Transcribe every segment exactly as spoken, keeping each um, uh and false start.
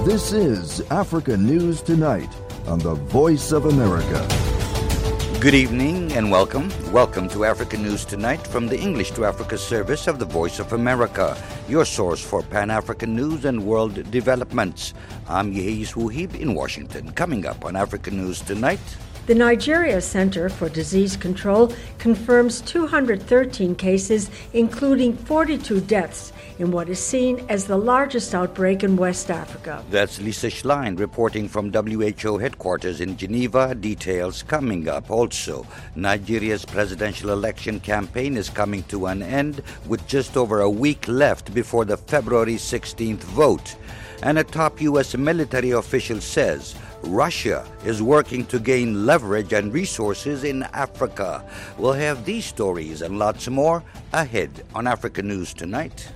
This is Africa News Tonight on the Voice of America. Good evening and welcome. Welcome to Africa News Tonight from the English to Africa service of the Voice of America, your source for Pan-African news and world developments. I'm Yehiz Wuhib in Washington. Coming up on Africa News Tonight. The Nigeria Center for Disease Control confirms two hundred thirteen cases, including forty-two deaths, in what is seen as the largest outbreak in West Africa. That's Lisa Schlein reporting from W H O headquarters in Geneva. Details coming up. Also, Nigeria's presidential election campaign is coming to an end with just over a week left before the February sixteenth vote. And a top U S military official says Russia is working to gain leverage and resources in Africa. We'll have these stories and lots more ahead on Africa News Tonight.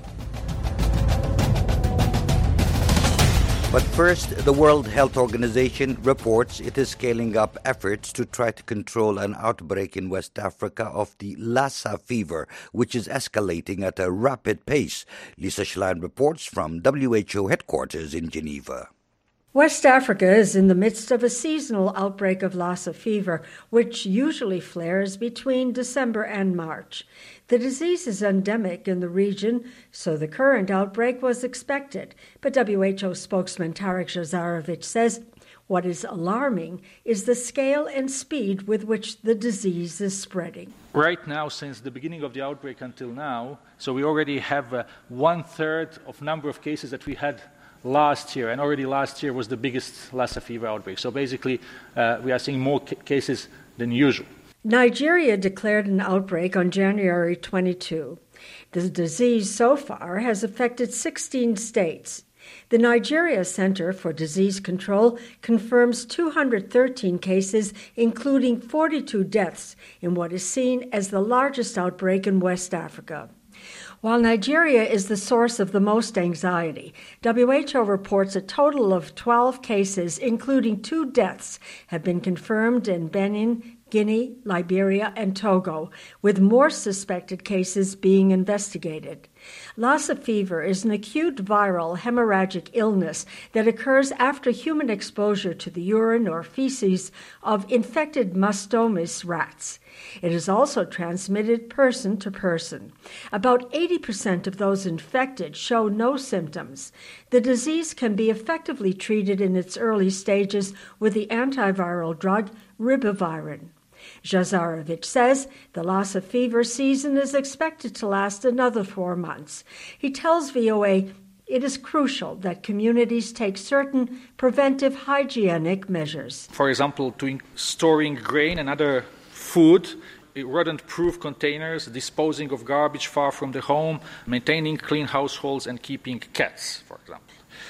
But first, the World Health Organization reports it is scaling up efforts to try to control an outbreak in West Africa of the Lassa fever, which is escalating at a rapid pace. Lisa Schlein reports from W H O headquarters in Geneva. West Africa is in the midst of a seasonal outbreak of Lassa fever, which usually flares between December and March. The disease is endemic in the region, so the current outbreak was expected. But W H O spokesman Tarek Jazarevic says what is alarming is the scale and speed with which the disease is spreading. Right now, since the beginning of the outbreak until now, so we already have uh, one-third of number of cases that we had last year, and already last year was the biggest Lassa fever outbreak. So basically, uh, we are seeing more ca- cases than usual. Nigeria declared an outbreak on January twenty-second. The disease so far has affected sixteen states. The Nigeria Center for Disease Control confirms two hundred thirteen cases, including forty-two deaths, in what is seen as the largest outbreak in West Africa. While Nigeria is the source of the most anxiety, W H O reports a total of twelve cases, including two deaths, have been confirmed in Benin, Guinea, Liberia, and Togo, with more suspected cases being investigated. Lassa fever is an acute viral hemorrhagic illness that occurs after human exposure to the urine or feces of infected Mastomys rats. It is also transmitted person to person. About eighty percent of those infected show no symptoms. The disease can be effectively treated in its early stages with the antiviral drug ribavirin. Jazarevic says the Lassa fever season is expected to last another four months. He tells V O A it is crucial that communities take certain preventive hygienic measures. For example, to in- storing grain and other food, rodent-proof containers, disposing of garbage far from the home, maintaining clean households, and keeping cats, for example.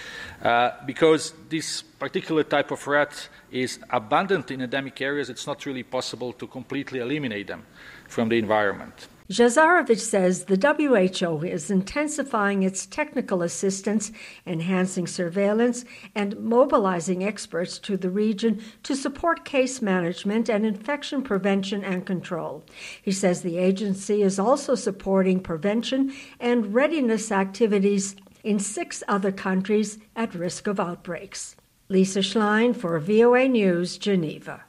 Uh, because this particular type of rat is abundant in endemic areas, it's not really possible to completely eliminate them from the environment. Jazarevic says the W H O is intensifying its technical assistance, enhancing surveillance, and mobilizing experts to the region to support case management and infection prevention and control. He says the agency is also supporting prevention and readiness activities in six other countries at risk of outbreaks. Lisa Schlein for V O A News, Geneva.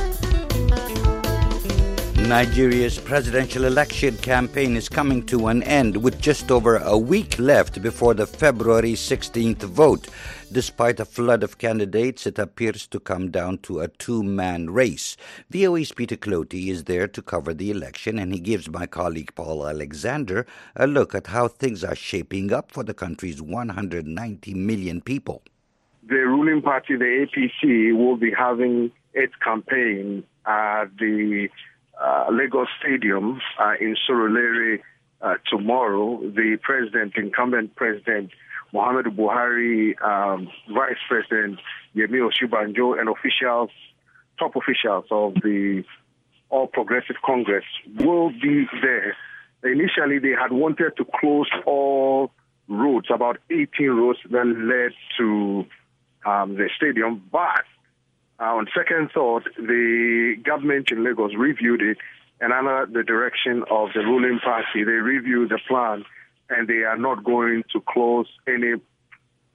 Nigeria's presidential election campaign is coming to an end with just over a week left before the February sixteenth vote. Despite a flood of candidates, it appears to come down to a two-man race. V O A's Peter Clotey is there to cover the election, and he gives my colleague Paul Alexander a look at how things are shaping up for the country's one hundred ninety million people. The ruling party, the A P C, will be having its campaign at the uh, Lagos Stadium uh, in Surulere uh, tomorrow. The president, incumbent president, Muhammadu Buhari, um, Vice President Yemi Osinbajo, and officials, top officials of the All Progressive Congress will be there. Initially, they had wanted to close all roads, about eighteen roads that led to um, the stadium, but uh, on second thought, the government in Lagos reviewed it, and under the direction of the ruling party, they reviewed the plan, and they are not going to close any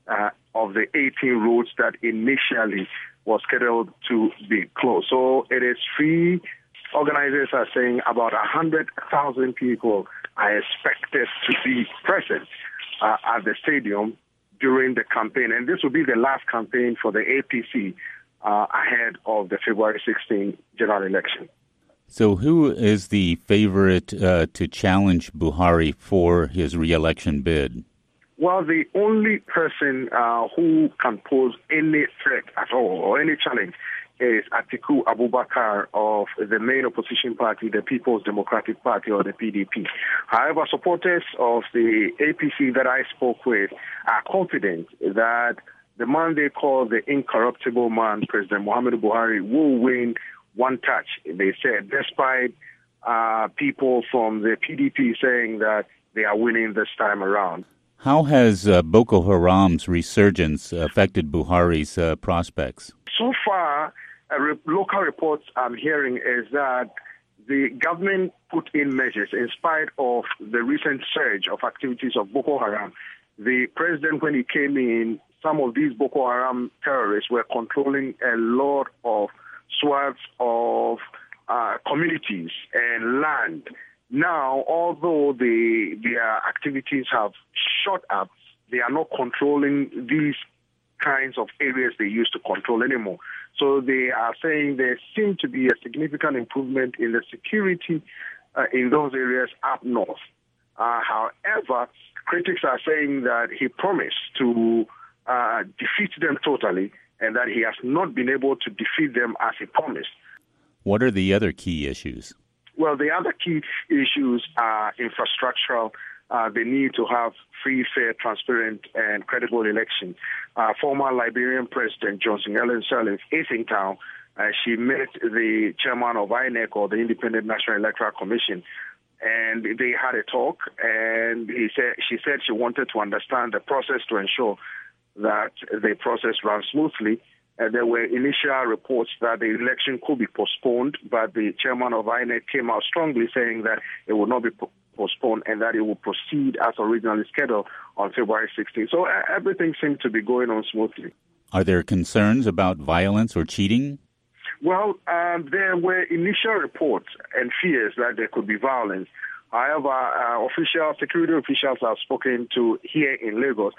uh, of the eighteen roads that initially was scheduled to be closed. So it is free. Organizers are saying about one hundred thousand people are expected to be present uh, at the stadium during the campaign. And this will be the last campaign for the A P C uh, ahead of the February sixteenth general election. So who is the favorite uh, to challenge Buhari for his re-election bid? Well, the only person uh, who can pose any threat at all or any challenge is Atiku Abubakar of the main opposition party, the People's Democratic Party, or the P D P. However, supporters of the A P C that I spoke with are confident that the man they call the incorruptible man, President Muhammadu Buhari, will win one touch, they said, despite uh, people from the P D P saying that they are winning this time around. How has uh, Boko Haram's resurgence affected Buhari's uh, prospects? So far, uh, re- local reports I'm hearing is that the government put in measures in spite of the recent surge of activities of Boko Haram. The president, when he came in, some of these Boko Haram terrorists were controlling a lot of swaths of uh, communities and land. Now, although the, their activities have shot up, they are not controlling these kinds of areas they used to control anymore. So they are saying there seems to be a significant improvement in the security uh, in those areas up north. Uh, however, critics are saying that he promised to uh, defeat them totally, and that he has not been able to defeat them as he promised. What are the other key issues? Well, the other key issues are infrastructural. Uh, the need to have free, fair, transparent, and credible election. Uh, former Liberian President Johnson Ellen Sirleaf is in town. Uh, she met the chairman of I N E C, or the Independent National Electoral Commission, and they had a talk. And he said she said she wanted to understand the process to ensure that the process ran smoothly. And there were initial reports that the election could be postponed, but the chairman of I N E C came out strongly saying that it would not be po- postponed and that it will proceed as originally scheduled on February sixteenth. So uh, everything seemed to be going on smoothly. Are there concerns about violence or cheating? Well, um, there were initial reports and fears that there could be violence. However, uh, official security officials I've spoken to here in Lagos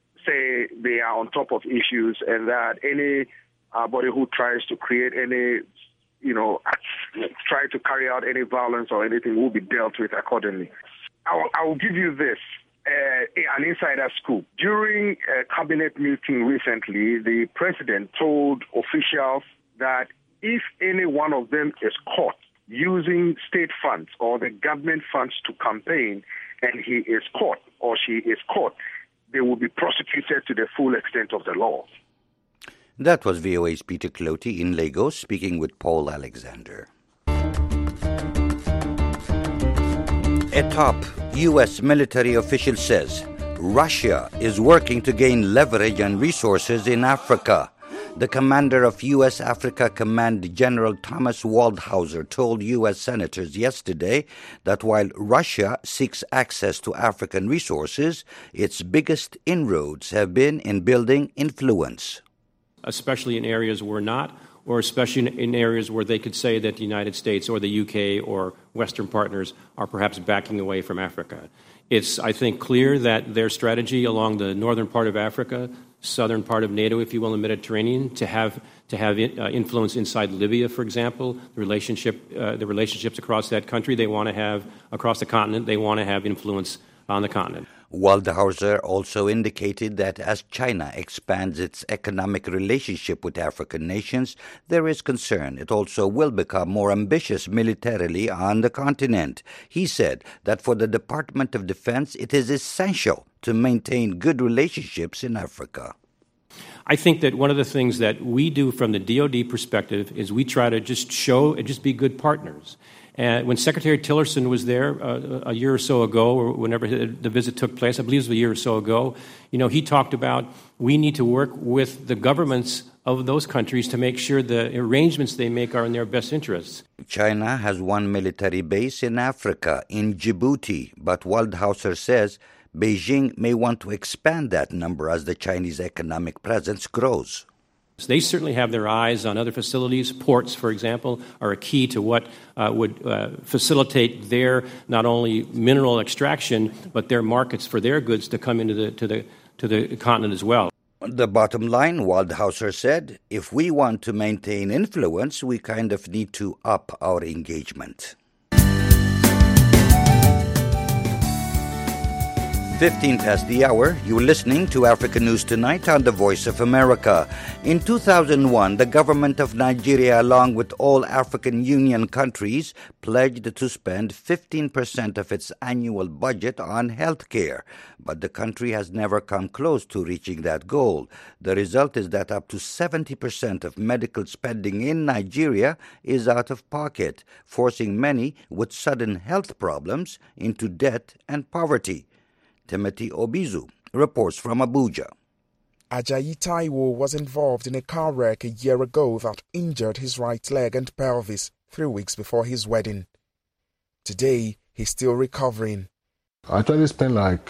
say they are on top of issues and that anybody who tries to create any, you know, try to carry out any violence or anything will be dealt with accordingly. I will, I will give you this, uh, an insider scoop. During a cabinet meeting recently, the president told officials that if any one of them is caught using state funds or the government funds to campaign and he is caught or she is caught, they will be prosecuted to the full extent of the law. That was V O A's Peter Clotey in Lagos speaking with Paul Alexander. A top U S military official says Russia is working to gain leverage and resources in Africa. The commander of U S Africa Command, General Thomas Waldhauser, told U S senators yesterday that while Russia seeks access to African resources, its biggest inroads have been in building influence. Especially in areas where not, or especially in areas where they could say that the United States or the U K or Western partners are perhaps backing away from Africa. It's, I think, clear that their strategy along the northern part of Africa, southern part of NATO, if you will, in the Mediterranean, to have to have in, uh, influence inside Libya, for example, the relationship, uh, the relationships across that country, they want to have across the continent, they want to have influence on the continent. Waldhauser also indicated that as China expands its economic relationship with African nations, there is concern it also will become more ambitious militarily on the continent. He said that for the Department of Defense, it is essential to maintain good relationships in Africa. I think that one of the things that we do from the D O D perspective is we try to just show and just be good partners. And when Secretary Tillerson was there uh, a year or so ago, or whenever the visit took place, I believe it was a year or so ago, you know, he talked about we need to work with the governments of those countries to make sure the arrangements they make are in their best interests. China has one military base in Africa, in Djibouti, but Waldhauser says Beijing may want to expand that number as the Chinese economic presence grows. They certainly have their eyes on other facilities. Ports, for example, are a key to what uh, would uh, facilitate their not only mineral extraction, but their markets for their goods to come into the to the to the continent as well. The bottom line, Waldhauser said, if we want to maintain influence, we kind of need to up our engagement. fifteen past the hour, you're listening to Africa News Tonight on the Voice of America. In two thousand one, the government of Nigeria, along with all African Union countries, pledged to spend fifteen percent of its annual budget on health care. But the country has never come close to reaching that goal. The result is that up to seventy percent of medical spending in Nigeria is out of pocket, forcing many with sudden health problems into debt and poverty. Timothy Obizu reports from Abuja. Ajayi Taiwo was involved in a car wreck a year ago that injured his right leg and pelvis three weeks before his wedding. Today, he's still recovering. I actually spent like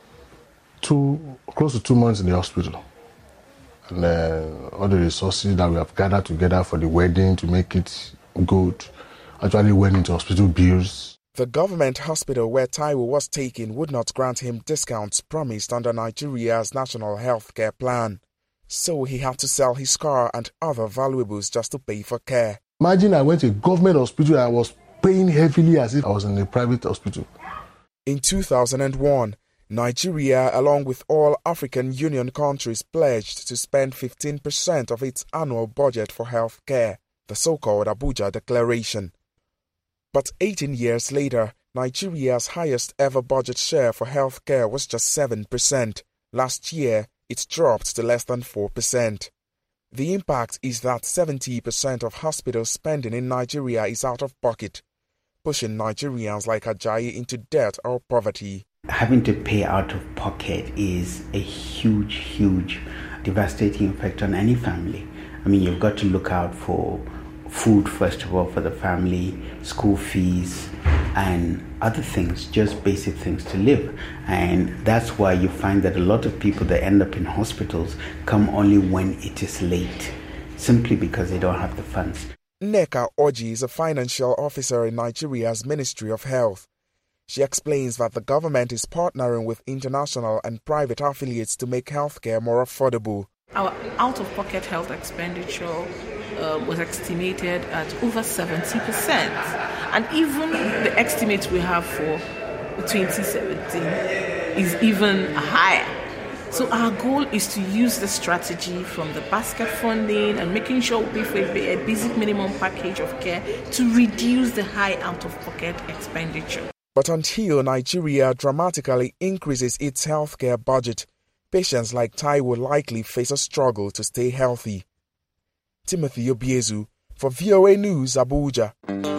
two, close to two months in the hospital. And uh, all the resources that we have gathered together for the wedding to make it good actually went into hospital bills. The government hospital where Taiwo was taken would not grant him discounts promised under Nigeria's national health care plan. So he had to sell his car and other valuables just to pay for care. Imagine I went to a government hospital and I was paying heavily as if I was in a private hospital. In two thousand one, Nigeria, along with all African Union countries, pledged to spend fifteen percent of its annual budget for health care, the so-called Abuja Declaration. But eighteen years later, Nigeria's highest ever budget share for health care was just seven percent. Last year, it dropped to less than four percent. The impact is that seventy percent of hospital spending in Nigeria is out of pocket, pushing Nigerians like Ajayi into debt or poverty. Having to pay out of pocket is a huge, huge, devastating effect on any family. I mean, you've got to look out for food, first of all, for the family, school fees, and other things, just basic things to live. And that's why you find that a lot of people that end up in hospitals come only when it is late, simply because they don't have the funds. Nneka Oji is a financial officer in Nigeria's Ministry of Health. She explains that the government is partnering with international and private affiliates to make healthcare more affordable. Our out-of-pocket health expenditure Uh, was estimated at over seventy percent, and even the estimates we have for twenty seventeen is even higher. So our goal is to use the strategy from the basket funding and making sure we pay for a basic minimum package of care to reduce the high out-of-pocket expenditure. But until Nigeria dramatically increases its healthcare budget, patients like Tai will likely face a struggle to stay healthy. Timothy Obiezu for V O A News, Abuja.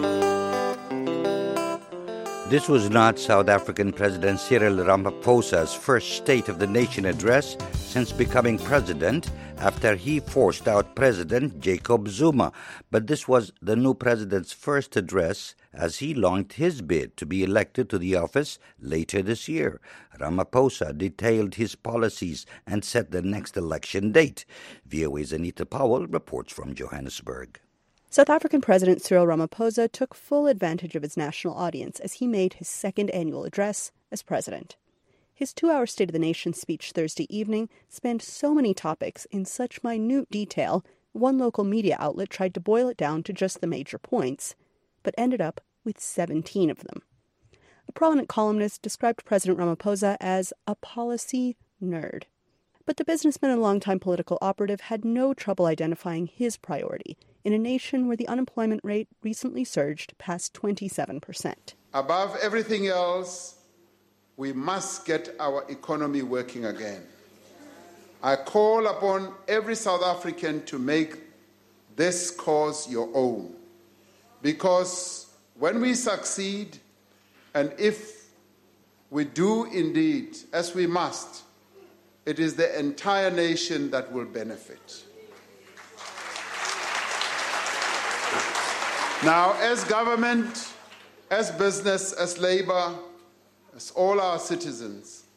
This was not South African President Cyril Ramaphosa's first State of the Nation address since becoming president after he forced out President Jacob Zuma. But this was the new president's first address as he launched his bid to be elected to the office later this year. Ramaphosa detailed his policies and set the next election date. V O A's Anita Powell reports from Johannesburg. South African President Cyril Ramaphosa took full advantage of his national audience as he made his second annual address as president. His two-hour State of the Nation speech Thursday evening spanned so many topics in such minute detail, one local media outlet tried to boil it down to just the major points, but ended up with seventeen of them. A prominent columnist described President Ramaphosa as a policy nerd. But the businessman and longtime political operative had no trouble identifying his priority in a nation where the unemployment rate recently surged past twenty-seven percent. Above everything else, we must get our economy working again. I call upon every South African to make this cause your own, because when we succeed, and if we do indeed, as we must, it is the entire nation that will benefit. Now, as government, as business, as labor, as all our citizens,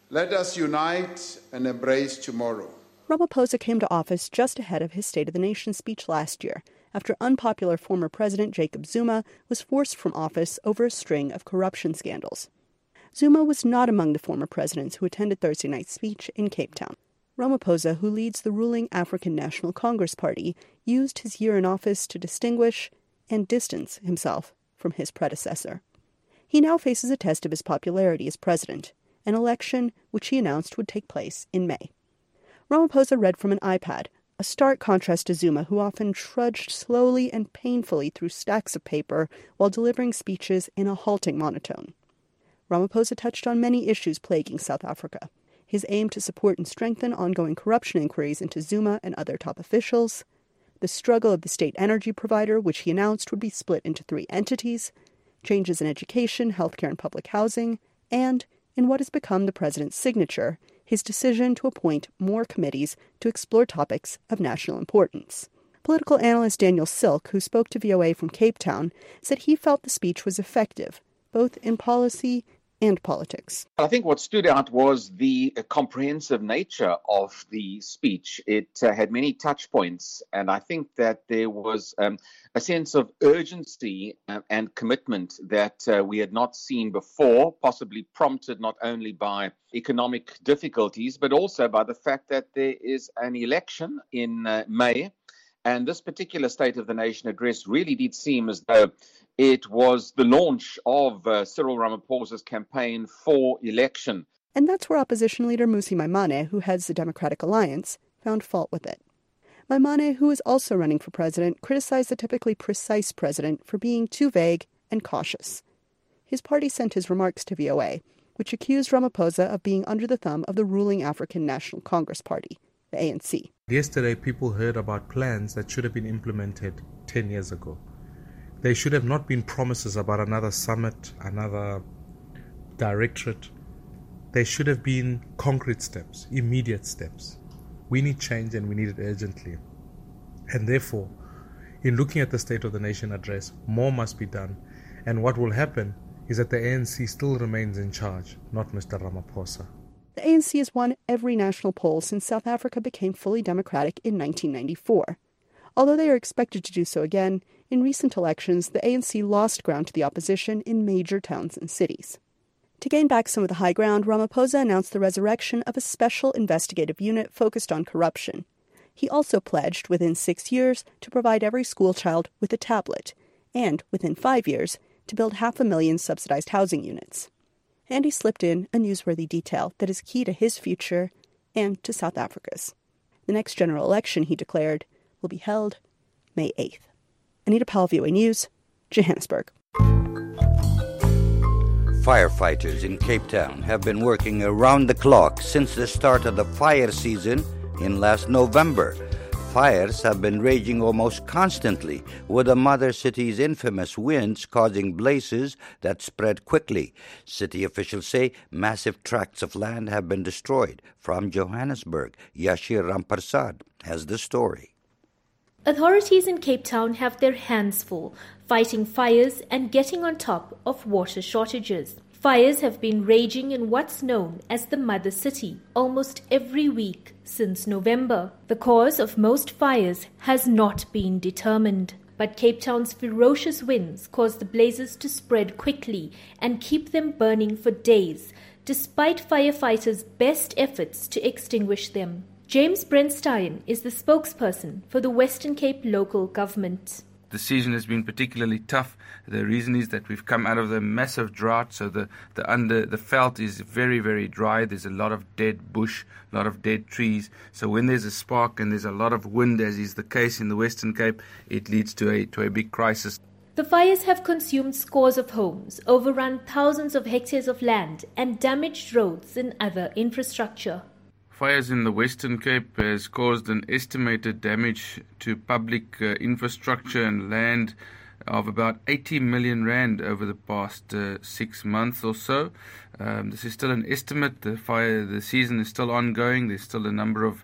Let us unite and embrace tomorrow. Ramaphosa came to office just ahead of his State of the Nation speech last year, after unpopular former President Jacob Zuma was forced from office over a string of corruption scandals. Zuma was not among the former presidents who attended Thursday night's speech in Cape Town. Ramaphosa, who leads the ruling African National Congress Party, used his year in office to distinguish and distance himself from his predecessor. He now faces a test of his popularity as president, an election which he announced would take place in May. Ramaphosa read from an iPad, a stark contrast to Zuma, who often trudged slowly and painfully through stacks of paper while delivering speeches in a halting monotone. Ramaphosa touched on many issues plaguing South Africa: his aim to support and strengthen ongoing corruption inquiries into Zuma and other top officials, the struggle of the state energy provider, which he announced would be split into three entities, changes in education, healthcare, and public housing, and, in what has become the president's signature, his decision to appoint more committees to explore topics of national importance. Political analyst Daniel Silk, who spoke to V O A from Cape Town, said he felt the speech was effective, both in policy and politics. I think what stood out was the uh, comprehensive nature of the speech. It uh, had many touch points, and I think that there was um, a sense of urgency uh, and commitment that uh, we had not seen before, possibly prompted not only by economic difficulties, but also by the fact that there is an election in uh, May. And this particular State of the Nation address really did seem as though it was the launch of uh, Cyril Ramaphosa's campaign for election. And that's where opposition leader Mmusi Maimane, who heads the Democratic Alliance, found fault with it. Maimane, who is also running for president, criticized the typically precise president for being too vague and cautious. His party sent his remarks to V O A, which accused Ramaphosa of being under the thumb of the ruling African National Congress Party, the A N C. Yesterday, people heard about plans that should have been implemented ten years ago. They should have not been promises about another summit, another directorate. They should have been concrete steps, immediate steps. We need change, and we need it urgently. And therefore, in looking at the State of the Nation address, more must be done. And what will happen is that the A N C still remains in charge, not Mister Ramaphosa. The A N C has won every national poll since South Africa became fully democratic in nineteen ninety-four. Although they are expected to do so again, in recent elections, the A N C lost ground to the opposition in major towns and cities. To gain back some of the high ground, Ramaphosa announced the resurrection of a special investigative unit focused on corruption. He also pledged, within six years, to provide every schoolchild with a tablet, and, within five years, to build half a million subsidized housing units. And he slipped in a newsworthy detail that is key to his future and to South Africa's. The next general election, he declared, will be held May eighth. Anita Powell, V O A News, Johannesburg. Firefighters in Cape Town have been working around the clock since the start of the fire season in last November. Fires have been raging almost constantly, with the mother city's infamous winds causing blazes that spread quickly. City officials say massive tracts of land have been destroyed. From Johannesburg, Yashir Ramparsad has the story. Authorities in Cape Town have their hands full, fighting fires and getting on top of water shortages. Fires have been raging in what's known as the Mother City almost every week since November. The cause of most fires has not been determined, but Cape Town's ferocious winds caused the blazes to spread quickly and keep them burning for days, despite firefighters' best efforts to extinguish them. James Brent-Stein is the spokesperson for the Western Cape local government. The season has been particularly tough. The reason is that we've come out of the massive drought, so the, the under the veld is very, very dry. There's a lot of dead bush, a lot of dead trees. So when there's a spark and there's a lot of wind, as is the case in the Western Cape, it leads to a to a big crisis. The fires have consumed scores of homes, overrun thousands of hectares of land, and damaged roads and other infrastructure. Fires in the Western Cape has caused an estimated damage to public uh, infrastructure and land of about eighty million rand over the past uh, six months or so. Um, this is still an estimate. The fire, the season is still ongoing. There's still a number of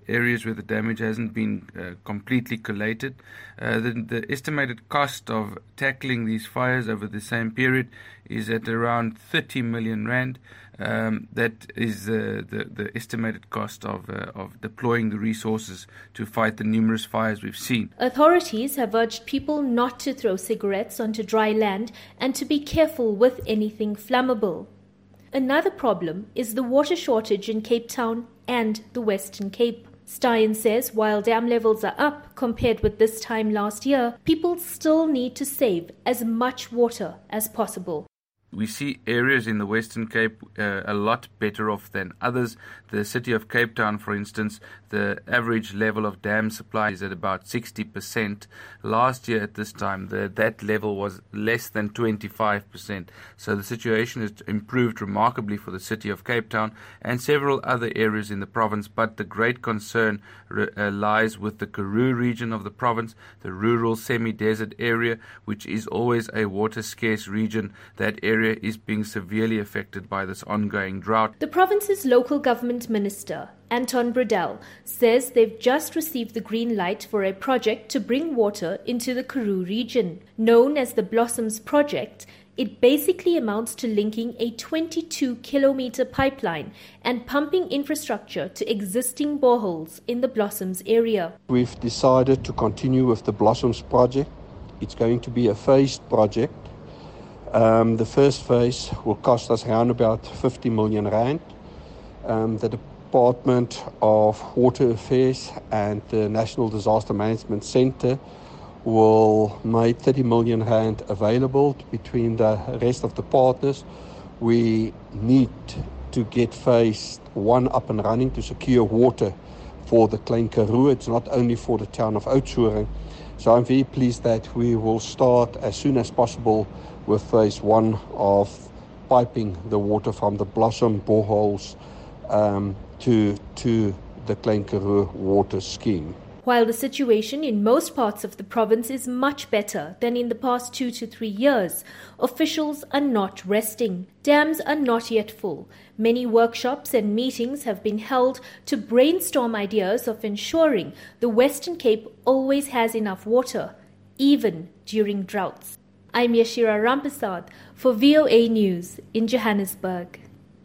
areas where the damage hasn't been uh, completely collated. Uh, the, the estimated cost of tackling these fires over the same period is at around thirty million rand. Um, that is uh, the, the estimated cost of, uh, of deploying the resources to fight the numerous fires we've seen. Authorities have urged people not to throw cigarettes onto dry land and to be careful with anything flammable. Another problem is the water shortage in Cape Town and the Western Cape. Steyn says while dam levels are up compared with this time last year, people still need to save as much water as possible. We see areas in the Western Cape uh, a lot better off than others. The city of Cape Town, for instance, the average level of dam supply is at about sixty percent. Last year at this time, the, that level was less than twenty-five percent. So the situation has improved remarkably for the city of Cape Town and several other areas in the province. But the great concern uh, lies with the Karoo region of the province, the rural semi-desert area, which is always a water-scarce region. That area is being severely affected by this ongoing drought. The province's local government minister, Anton Bredell, says they've just received the green light for a project to bring water into the Karoo region. Known as the Blossoms Project, it basically amounts to linking a twenty-two kilometer pipeline and pumping infrastructure to existing boreholes in the Blossoms area. We've decided to continue with the Blossoms Project. It's going to be a phased project. Um, the first phase will cost us around about fifty million rand. Um, the Department of Water Affairs and the National Disaster Management Centre will make thirty million rand available between the rest of the partners. We need to get phase one up and running to secure water for the Klein Karoo. It's not only for the town of Oudtshoorn. So I'm very pleased that we will start as soon as possible with phase one of piping the water from the Blossom boreholes um, to, to the Klein Karoo water scheme. While the situation in most parts of the province is much better than in the past two to three years, officials are not resting. Dams are not yet full. Many workshops and meetings have been held to brainstorm ideas of ensuring the Western Cape always has enough water, even during droughts. I'm Yashira Ramprasad for V O A News in Johannesburg.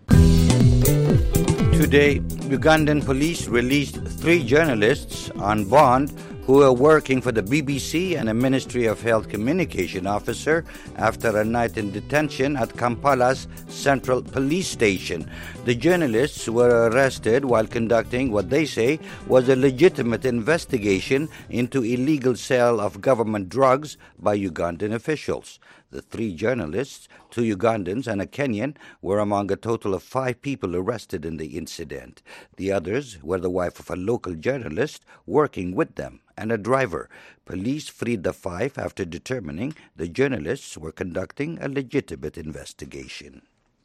Today, Ugandan police released three journalists on bond who were working for the B B C and a Ministry of Health communication officer after a night in detention at Kampala's Central Police Station. The journalists were arrested while conducting what they say was a legitimate investigation into illegal sale of government drugs by Ugandan officials. The three journalists, two Ugandans and a Kenyan, were among a total of five people arrested in the incident. The others were the wife of a local journalist working with them and a driver. Police freed the five after determining the journalists were conducting a legitimate investigation.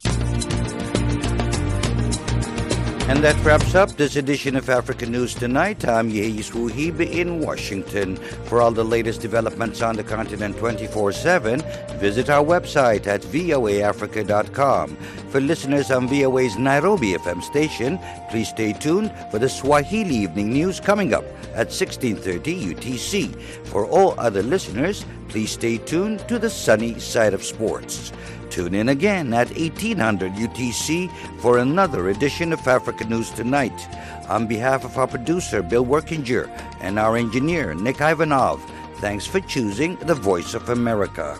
And that wraps up this edition of Africa News Tonight. I'm Yeis Wuhib in Washington. For all the latest developments on the continent twenty-four seven, visit our website at voa africa dot com. For listeners on V O A's Nairobi F M station, please stay tuned for the Swahili Evening News coming up at sixteen thirty U T C. For all other listeners, please stay tuned to the sunny side of sports. Tune in again at eighteen hundred U T C for another edition of Africa News Tonight. On behalf of our producer, Bill Workinger, and our engineer, Nick Ivanov, thanks for choosing the Voice of America.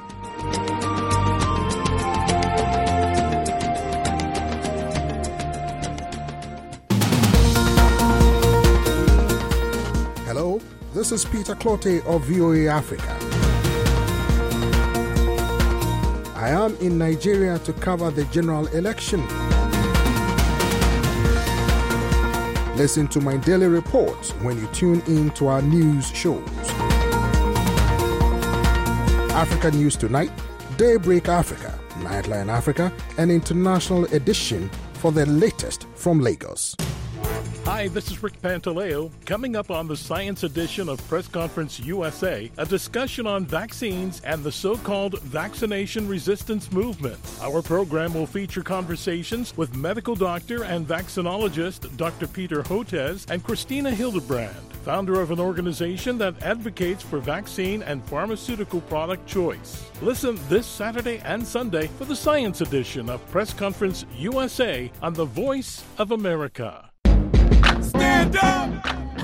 Hello, this is Peter Clote of V O A Africa. I am in Nigeria to cover the general election. Listen to my daily reports when you tune in to our news shows. Africa News Tonight, Daybreak Africa, Nightline Africa, and International Edition for the latest from Lagos. Hi, this is Rick Pantaleo. Coming up on the Science Edition of Press Conference U S A, a discussion on vaccines and the so-called vaccination resistance movement. Our program will feature conversations with medical doctor and vaccinologist Doctor Peter Hotez and Christina Hildebrand, founder of an organization that advocates for vaccine and pharmaceutical product choice. Listen this Saturday and Sunday for the Science Edition of Press Conference U S A on the Voice of America. Stand up!